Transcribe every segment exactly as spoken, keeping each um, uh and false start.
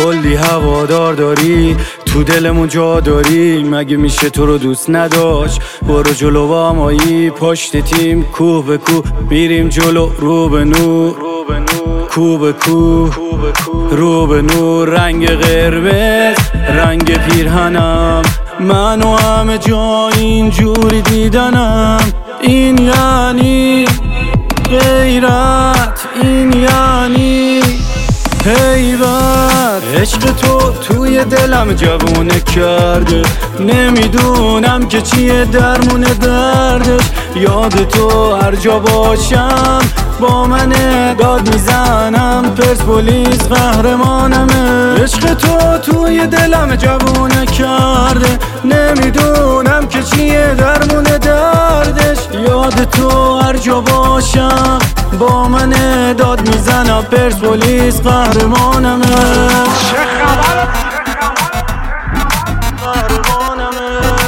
کلی هوادار داری، تو دلمون جا داری، مگه میشه تو رو دوست نداشت؟ برو جلو با مایی، پشت تیم کوه به کوه میریم جلو، رو به نور کو به کو رو به نور. رنگ قرمز رنگ پیرهنم، منو همه جا اینجوری دیدنم. این یعنی غیرت، این یعنی هیبت. عشق تو توی دلم جوونه کرده، نمیدونم که چیه درمون دردش. یاد تو هر جا باشم با منه، داد میزنم پرسپولیس قهرمانمه. عشق تو توی دلم جوونه کرده، نمیدونم که چیه درمون دردش. یاد تو هر جا باشم با منه، داد میزنم پرسپولیس قهرمانمه. چه خبره؟ قهرمانمه.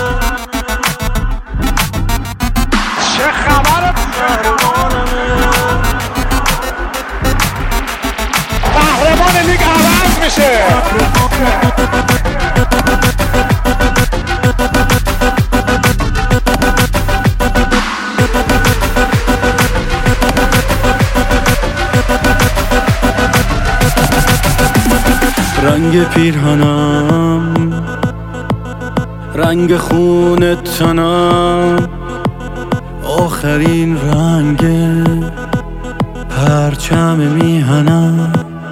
چه خبره؟ قهرمان لیگ عوض میشه. رنگ پیرهنم رنگ خون تنم، آخرین رنگ پرچم میهنم.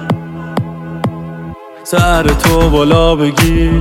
سر تو بالا بگیر،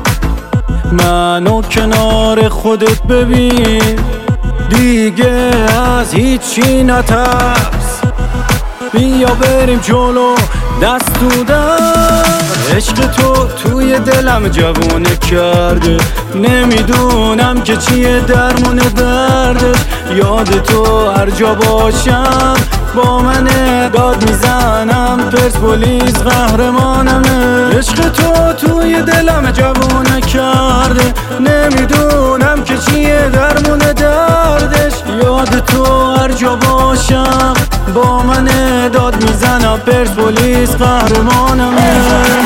منو کنار خودت ببین، دیگه از هیچی نترس، بیا بریم جلو دست تو دست. عشق تو توی دلم جوونه کرده، نمیدونم که چیه درمون دردش. یاد تو هر جا باشم با منه، داد میزنم پرسپولیس قهرمانمه. عشق تو توی دلم جوونه کرده، نمیدونم که چیه درمون دردش. یاد تو هر جا باشم با منه، داد میزنم پرسپولیس قهرمانمه.